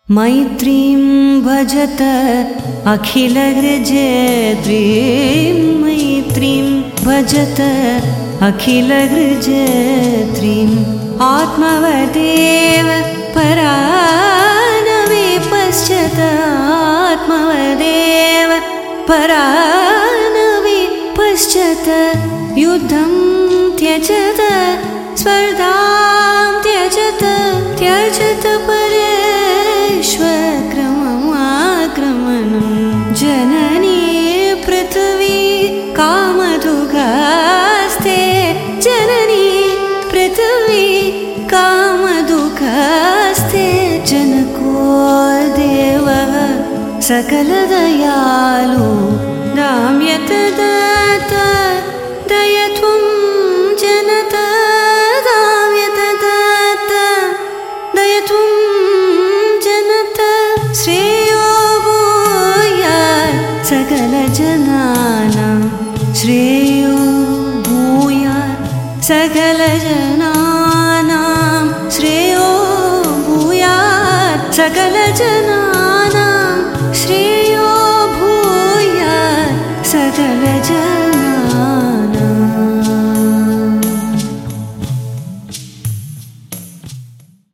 मैत्रीं भजत अखिलहृजयत्रीं मैत्रीं भजत अखिलहृजयत्रीम् आत्मवदेव परानवे पश्यत आत्मवदेव परानवे पश्यत युद्धं त्यजत स्पर्धां त्यजत त्यजत परेष्वक्रममाक्रमणं जननी पृथ्वी कामदुःखास्ते जननी पृथ्वी कामदुःखास्ते जनको देवः सकलदयालु दाम्यत दत्त दयत्वं जनत दाम्यत दत्त दयत्वं जनत श्रेयो भूयात् सकलजनानां श्रेयो भूयात् सकलजनानां श्रेयो भूयात् सकलजनानां श्रेयो भूयात् सकलजनानां